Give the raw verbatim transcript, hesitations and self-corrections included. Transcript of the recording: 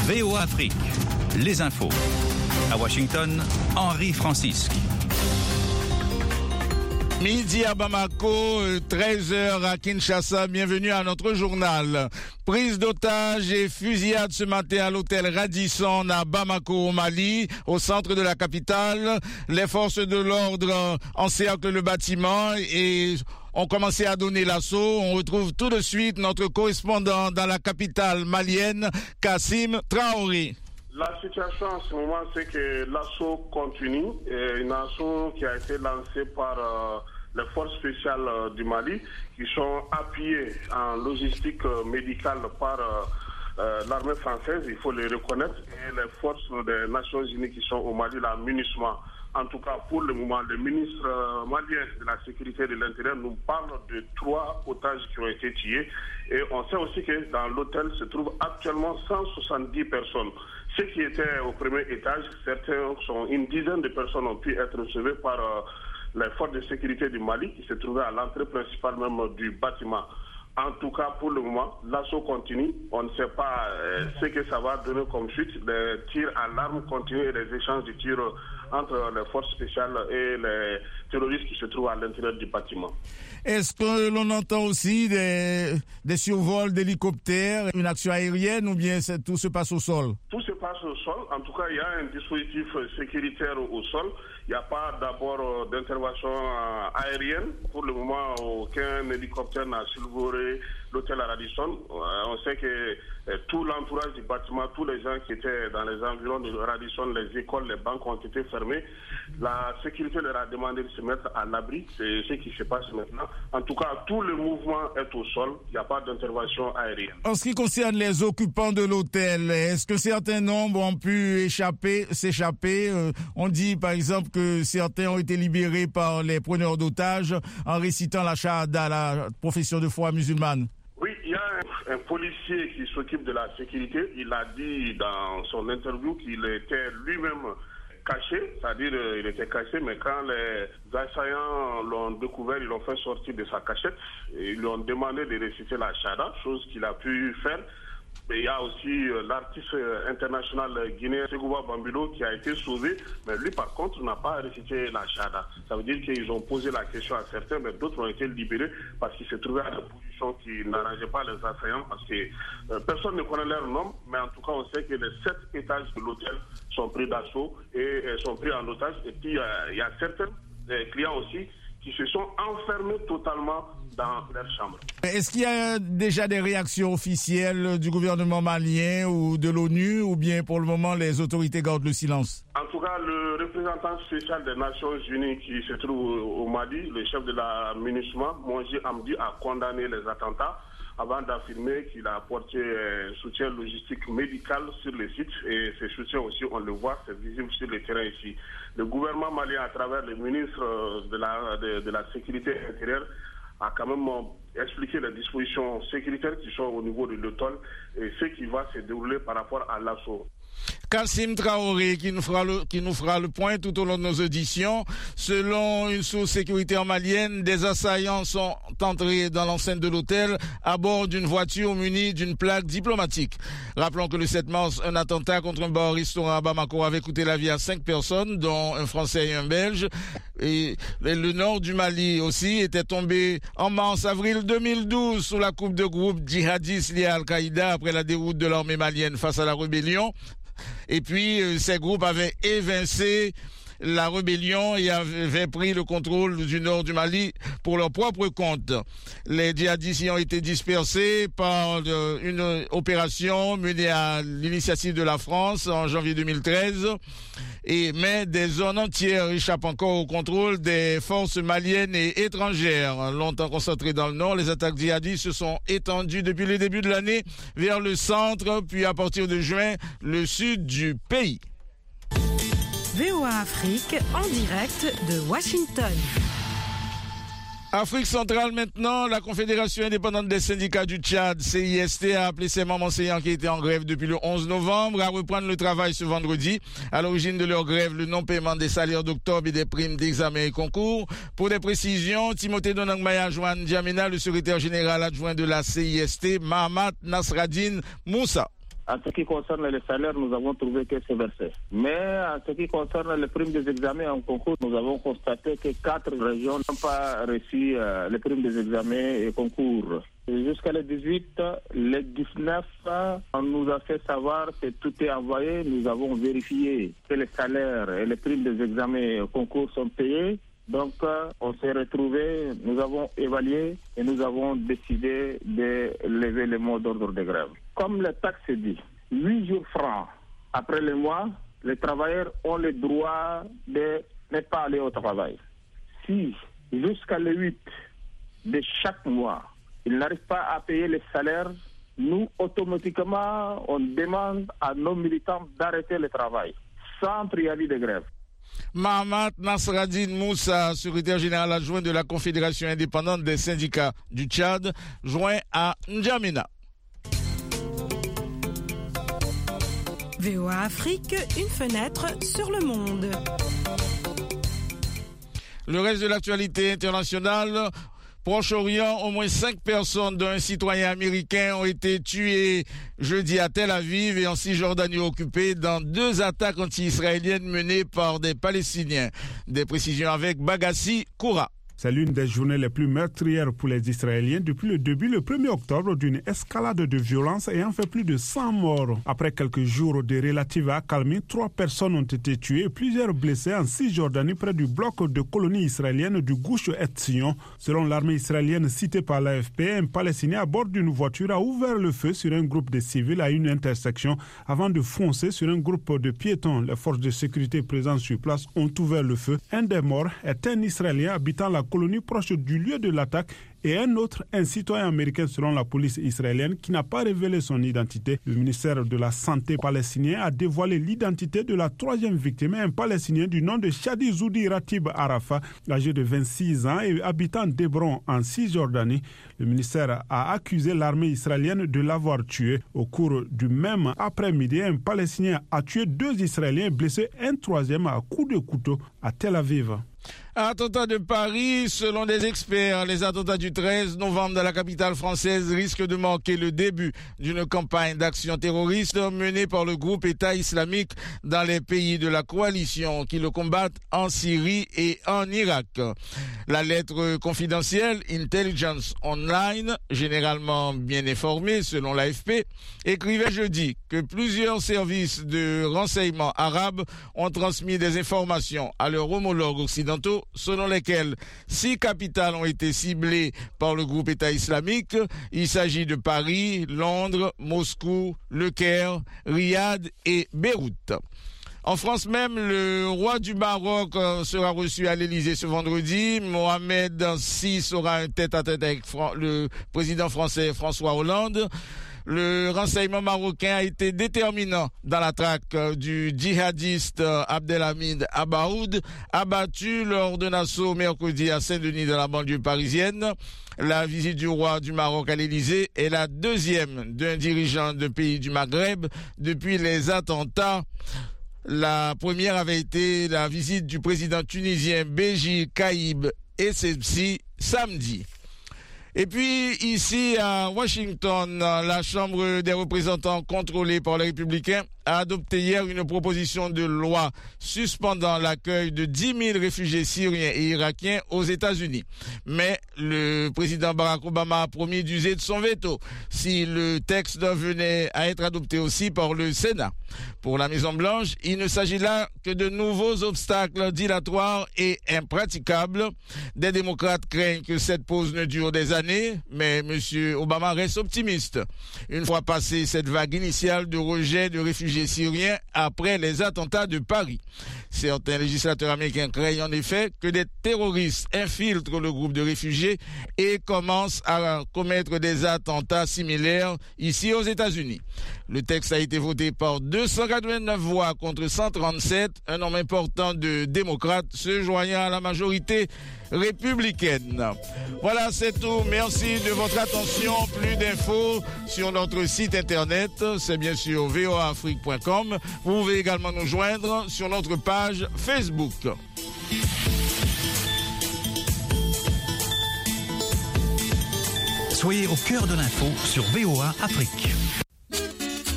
V O A Afrique, les infos. À Washington, Henri Francisque. Midi à Bamako, treize heures à Kinshasa. Bienvenue à notre journal. Prise d'otages et fusillade ce matin à l'hôtel Radisson à Bamako au Mali, au centre de la capitale. Les forces de l'ordre encerclent le bâtiment et ont commencé à donner l'assaut. On retrouve tout de suite notre correspondant dans la capitale malienne, Kassim Traoré. La situation en ce moment, c'est que l'assaut continue. Et une assaut qui a été lancée par euh, les forces spéciales euh, du Mali, qui sont appuyées en logistique euh, médicale par euh, euh, l'armée française, il faut les reconnaître, et les forces des Nations Unies qui sont au Mali, la MINUSMA. En tout cas, pour le moment, le ministre euh, malien de la Sécurité et de l'Intérieur nous parle de trois otages qui ont été tués. Et on sait aussi que dans l'hôtel se trouvent actuellement cent soixante-dix personnes. Ceux qui étaient au premier étage, certains sont, une dizaine de personnes ont pu être sauvées par euh, les forces de sécurité du Mali qui se trouvaient à l'entrée principale même du bâtiment. En tout cas, pour le moment, l'assaut continue. On ne sait pas euh, ce que ça va donner comme suite. Les tirs à l'arme continuent et les échanges de tirs entre les forces spéciales et les terroristes qui se trouvent à l'intérieur du bâtiment. Est-ce que l'on entend aussi des, des survols d'hélicoptères, une action aérienne, ou bien tout se passe au sol? Tout se passe au sol. En tout cas, il y a un dispositif sécuritaire au sol. Il n'y a pas d'abord d'intervention aérienne. Pour le moment, aucun hélicoptère n'a survolé l'hôtel Radisson. On sait que tout l'entourage du bâtiment, tous les gens qui étaient dans les environs de Radisson, les écoles, les banques ont été fermées. La sécurité leur a demandé de se mettre à l'abri. C'est ce qui se passe maintenant. En tout cas, tout le mouvement est au sol. Il n'y a pas d'intervention aérienne. En ce qui concerne les occupants de l'hôtel, est-ce que certains nombres ont pu échapper, s'échapper? euh, On dit par exemple que certains ont été libérés par les preneurs d'otages en récitant la shahada, la profession de foi musulmane. Oui, il y a un, un policier qui s'occupe de la sécurité. Il a dit dans son interview qu'il était lui-même caché, c'est-à-dire euh, il était caché, mais quand les assaillants l'ont découvert, ils l'ont fait sortir de sa cachette et ils lui ont demandé de réciter la shahada, chose qu'il a pu faire. Mais il y a aussi euh, l'artiste euh, international guinéen Segouba Bambilo qui a été sauvé, mais lui par contre n'a pas récité la shahada. Ça veut dire qu'ils ont posé la question à certains, mais d'autres ont été libérés parce qu'ils se trouvaient à des positions qui n'arrangeaient pas les assaillants, parce que euh, personne ne connaît leur nom, mais en tout cas on sait que les sept étages de l'hôtel sont pris d'assaut et euh, sont pris en otage. Et puis euh, il y a certains euh, clients aussi qui se sont enfermés totalement dans leur chambre. Est-ce qu'il y a déjà des réactions officielles du gouvernement malien ou de l'ONU, ou bien pour le moment les autorités gardent le silence? En tout cas, le représentant spécial des Nations Unies qui se trouve au Mali, le chef de la MINUSMA, Monji Amdi, a condamné les attentats avant d'affirmer qu'il a apporté un soutien logistique médical sur le site, et ce soutien aussi, on le voit, c'est visible sur le terrain ici. Le gouvernement malien, à travers le ministre de la, de, de la Sécurité intérieure, a quand même expliqué les dispositions sécuritaires qui sont au niveau de l'hôtel et ce qui va se dérouler par rapport à l'assaut. Kassim Traoré qui nous fera le, qui nous fera le point tout au long de nos auditions. Selon une source sécuritaire malienne, des assaillants sont entrés dans l'enceinte de l'hôtel à bord d'une voiture munie d'une plaque diplomatique. Rappelons que le sept mars, un attentat contre un bar-restaurant à Bamako avait coûté la vie à cinq personnes, dont un Français et un Belge. Et le nord du Mali aussi était tombé en mars-avril deux mille douze sous la coupe de groupes djihadistes liés à Al-Qaïda après la déroute de l'armée malienne face à la rébellion. Et puis, euh, ces groupes avaient évincé la rébellion et avaient pris le contrôle du nord du Mali pour leur propre compte. Les djihadistes y ont été dispersés par euh, une opération menée à l'initiative de la France en janvier deux mille treize. Et, mais des zones entières échappent encore au contrôle des forces maliennes et étrangères. Longtemps concentrées dans le nord, les attaques djihadistes se sont étendues depuis le début de l'année vers le centre, puis à partir de juin, le sud du pays. V O A Afrique en direct de Washington. Afrique centrale maintenant, la Confédération indépendante des syndicats du Tchad, C I S T, a appelé ses membres enseignants qui étaient en grève depuis le onze novembre à reprendre le travail ce vendredi. À l'origine de leur grève, le non-paiement des salaires d'octobre et des primes d'examen et concours. Pour des précisions, Timothée Donangmaya Joan Djamena, le secrétaire général adjoint de la C I S T, Mahamat Nasraddin Moussa. En ce qui concerne les salaires, nous avons trouvé que c'est versé. Mais en ce qui concerne les primes des examens en concours, nous avons constaté que quatre régions n'ont pas reçu euh, les primes des examens et concours. Jusqu'à les dix-huit, les dix-neuf, on nous a fait savoir que tout est envoyé. Nous avons vérifié que les salaires et les primes des examens et concours sont payés. Donc, euh, on s'est retrouvés, nous avons évalué et nous avons décidé de lever le mot d'ordre de grève. Comme le texte dit, huit jours francs après le mois, les travailleurs ont le droit de ne pas aller au travail. Si, jusqu'à le huit de chaque mois, ils n'arrivent pas à payer les salaires, nous, automatiquement, on demande à nos militants d'arrêter le travail, sans préavis de grève. Mahamat Nasraddine Moussa, secrétaire général adjoint de la Confédération indépendante des syndicats du Tchad, joint à N'Djamena. V O A Afrique, une fenêtre sur le monde. Le reste de l'actualité internationale. Proche-Orient, au moins cinq personnes, dont un citoyen américain, ont été tuées jeudi à Tel Aviv et en Cisjordanie occupée dans deux attaques anti-israéliennes menées par des Palestiniens. Des précisions avec Bagassi Koura. C'est l'une des journées les plus meurtrières pour les Israéliens depuis le début le premier octobre d'une escalade de violence ayant fait plus de cent morts. Après quelques jours de relative accalmie, trois personnes ont été tuées et plusieurs blessées en Cisjordanie près du bloc de colonies israéliennes du Gush Etzion. Selon l'armée israélienne citée par l'A F P, un Palestinien à bord d'une voiture a ouvert le feu sur un groupe de civils à une intersection avant de foncer sur un groupe de piétons. Les forces de sécurité présentes sur place ont ouvert le feu. Un des morts est un Israélien habitant la colonie proche du lieu de l'attaque et un autre, un citoyen américain selon la police israélienne qui n'a pas révélé son identité. Le ministère de la Santé palestinien a dévoilé l'identité de la troisième victime, un Palestinien du nom de Shadi Zoudi Ratib Arafat, âgé de vingt-six ans et habitant d'Hébron en Cisjordanie. Le ministère a accusé l'armée israélienne de l'avoir tué. Au cours du même après-midi, un Palestinien a tué deux Israéliens et blessé un troisième à coups de couteau à Tel Aviv. Attentat de Paris, selon des experts, les attentats du treize novembre dans la capitale française risquent de marquer le début d'une campagne d'action terroriste menée par le groupe État islamique dans les pays de la coalition qui le combattent en Syrie et en Irak. La lettre confidentielle Intelligence Online, généralement bien informée selon l'A F P, écrivait jeudi que plusieurs services de renseignement arabes ont transmis des informations à leurs homologues occidentaux selon lesquels six capitales ont été ciblées par le groupe État islamique. Il s'agit de Paris, Londres, Moscou, Le Caire, Riyad et Beyrouth. En France même, le roi du Maroc sera reçu à l'Élysée ce vendredi. Mohamed six aura un tête-à-tête avec le président français François Hollande. Le renseignement marocain a été déterminant dans la traque du djihadiste Abdelhamid Abaoud, abattu lors d'un assaut mercredi à Saint-Denis dans la banlieue parisienne. La visite du roi du Maroc à l'Élysée est la deuxième d'un dirigeant de pays du Maghreb depuis les attentats. La première avait été la visite du président tunisien Béji Caïb Essebsi samedi. Et puis, ici à Washington, la Chambre des représentants contrôlée par les Républicains a adopté hier une proposition de loi suspendant l'accueil de dix mille réfugiés syriens et irakiens aux États-Unis. Mais le président Barack Obama a promis d'user de son veto si le texte venait à être adopté aussi par le Sénat. Pour la Maison-Blanche, il ne s'agit là que de nouveaux obstacles dilatoires et impraticables. Des démocrates craignent que cette pause ne dure des années, mais M. Obama reste optimiste. Une fois passée cette vague initiale de rejet de réfugiés syriens après les attentats de Paris. Certains législateurs américains craignent en effet que des terroristes infiltrent le groupe de réfugiés et commencent à commettre des attentats similaires ici aux États-Unis. Le texte a été voté par deux cent quatre-vingt-neuf voix contre cent trente-sept, un nombre important de démocrates se joignant à la majorité républicaine. Voilà, c'est tout. Merci de votre attention. Plus d'infos sur notre site internet, c'est bien sûr v o a afrique point com. Vous pouvez également nous joindre sur notre page Facebook. Soyez au cœur de l'info sur V O A Afrique.